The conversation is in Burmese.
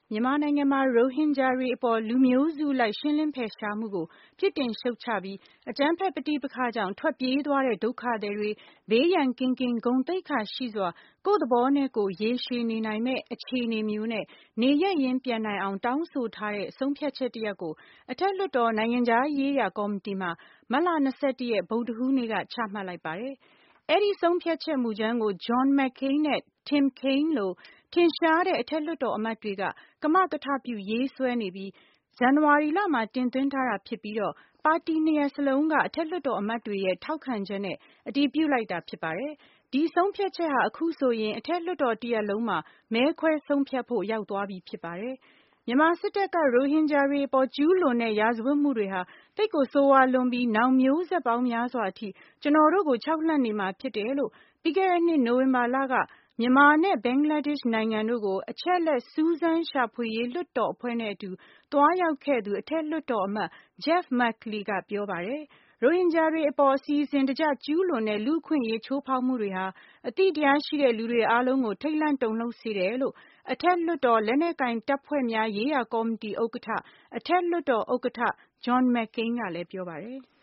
မြန်မာနိုင်ငံမှာ ရိုဟင်ဂျာတွေအပေါ်လူမျိုးစုအလိုက်ရှင်းလင်းဖယ်ရှားမှုကိုပြစ်တင်ရှုတ်ချပြီး အကြမ်းဖက်ပဋိပက္ခကြောင့်ထွက်ပြေးသွားတဲ့ဒုက္ခသည်တွေဘေးရန်ကင်းကင်းဂုဏ်သိက္ခာရှိစွာကိုယ့်သဘောနဲ့ကိုယ်ရေရှည်နေနိုင်မယ့်အခြေအနေမျိုးနဲ့နေရပ်ရင်းပြန်နိုင်အောင်တောင်းဆိုထားတဲ့ဆုံးဖြတ်ချက်တရပ်ကိုအထက်လွှတ်တော်နိုင်ငံခြားရေးရာကော်မတီမှာမတ်လ 21 ရက်ဗုဒ္ဓဟူးနေ့ကချမှတ်လိုက်ပါတယ်။ အဲဒီဆုံးဖြတ်ချက်မူကြမ်းကို John McCain နဲ့ Tim Kaine လိုထင်ရှားတဲ့အထက်လွှတ်တော်အမတ်တွေကကမကထပြုရေးဆွဲနေပြီး ဇန်နဝါရီလမှာတင်သွင်းထားတာဖြစ်ပြီးပါတီနှစ်ရပ်စလုံးကအထက်လွှတ်တော်အမတ်တွေရဲ့ထောက်ခံချက်နဲ့အတည်ပြုလိုက်တာဖြစ်ပါတယ်။ ဒီဆုံးဖြတ်ချက်ဟာအခုဆိုရင်အထက်လွှတ်တော်တရပ်လုံးမှာမဲခွဲဆုံးဖြတ်ဖို့ရောက်သွားပြီဖြစ်ပါတယ်။ မြန်မာစစ်တပ်ကရိုဟင်ဂျာတွေအပေါ်ကျူးလွန်တဲ့ရာဇဝတ်မှုတွေဟာသိပ်ကိုဆိုးဝါးလွန်းပြီးနောင်မျိုးဆက်ပေါင်းများစွာအထိကျွန်တော်တို့ကိုခြောက်လှန့်နေမှာဖြစ်တယ်လို့ပြီးခဲ့တဲ့နှစ်နိုဝင်ဘာလကမြန်မာနဲ့ဘင်္ဂလားဒေ့ရှ်နိုင်ငံတို့ကိုအချက်အလက်စူးစမ်းရှာဖွေရေးလွှတ်တော်အဖွဲ့နဲ့အတူသွားရောက်ခဲ့သူအထက်လွှတ်တော်အမတ် Jeff Merkley ကပြောပါတယ်။ ရိုဟင်ဂျာတွေအပေါ်အစီအစဉ်တကျကျူးလွန်တဲ့လူ့အခွင့်အရေးချိုးဖောက်မှုတွေဟာအသိတရားရှိတဲ့လူတွေအားလုံးကိုထိတ်လန့်တုန်လှုပ်စေတယ်လို့အထက်လွှတ်တော်လက်နက်ကိုင်တပ်ဖွဲ့များရေးရာကော်မတီဥက္ကဋ္ဌအထက်လွှတ်တော်ဥက္ကဋ္ဌ John McCain ကလည်းပြောပါတယ်။